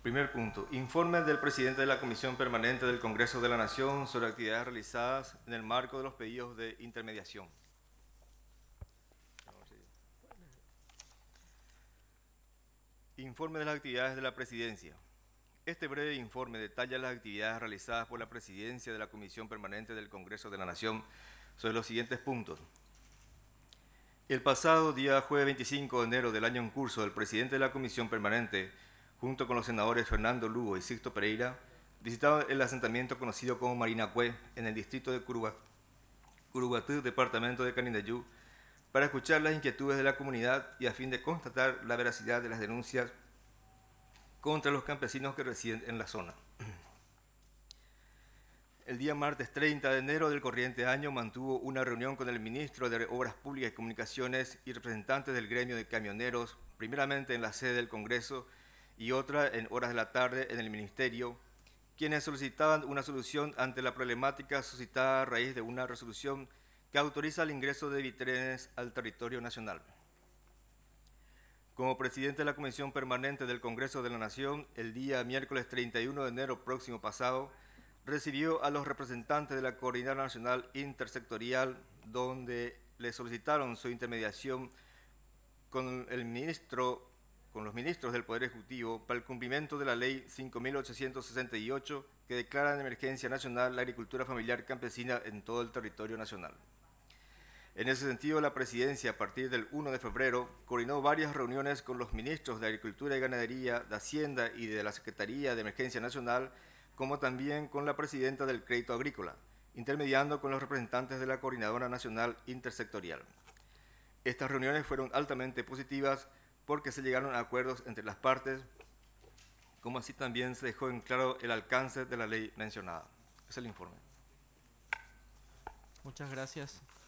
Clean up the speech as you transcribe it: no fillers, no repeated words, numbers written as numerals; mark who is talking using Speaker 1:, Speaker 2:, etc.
Speaker 1: Primer punto. Informe del presidente de la Comisión Permanente del Congreso de la Nación sobre actividades realizadas en el marco de los pedidos de intermediación. Informe de las actividades de la Presidencia. Este breve informe detalla las actividades realizadas por la Presidencia de la Comisión Permanente del Congreso de la Nación sobre los siguientes puntos. El pasado día jueves 25 de enero del año en curso, el presidente de la Comisión Permanente, junto con los senadores Fernando Lugo y Sixto Pereira, visitaron el asentamiento conocido como Marinacue, en el distrito de Curuguatú, departamento de Canindeyú, para escuchar las inquietudes de la comunidad y a fin de constatar la veracidad de las denuncias contra los campesinos que residen en la zona. El día martes 30 de enero del corriente año mantuvo una reunión con el ministro de Obras Públicas y Comunicaciones y representantes del gremio de camioneros, primeramente en la sede del Congreso y otra en horas de la tarde en el Ministerio, quienes solicitaban una solución ante la problemática suscitada a raíz de una resolución que autoriza el ingreso de bitrenes al territorio nacional. Como presidente de la Comisión Permanente del Congreso de la Nación, el día miércoles 31 de enero próximo pasado, recibió a los representantes de la Coordinadora Nacional Intersectorial, donde le solicitaron su intermediación con los ministros del Poder Ejecutivo para el cumplimiento de la Ley 5.868, que declara en emergencia nacional la agricultura familiar campesina en todo el territorio nacional. En ese sentido, la Presidencia, a partir del 1 de febrero, coordinó varias reuniones con los ministros de Agricultura y Ganadería, de Hacienda y de la Secretaría de Emergencia Nacional, como también con la presidenta del Crédito Agrícola, intermediando con los representantes de la Coordinadora Nacional Intersectorial. Estas reuniones fueron altamente positivas porque se llegaron a acuerdos entre las partes, como así también se dejó en claro el alcance de la ley mencionada. Es el informe.
Speaker 2: Muchas gracias.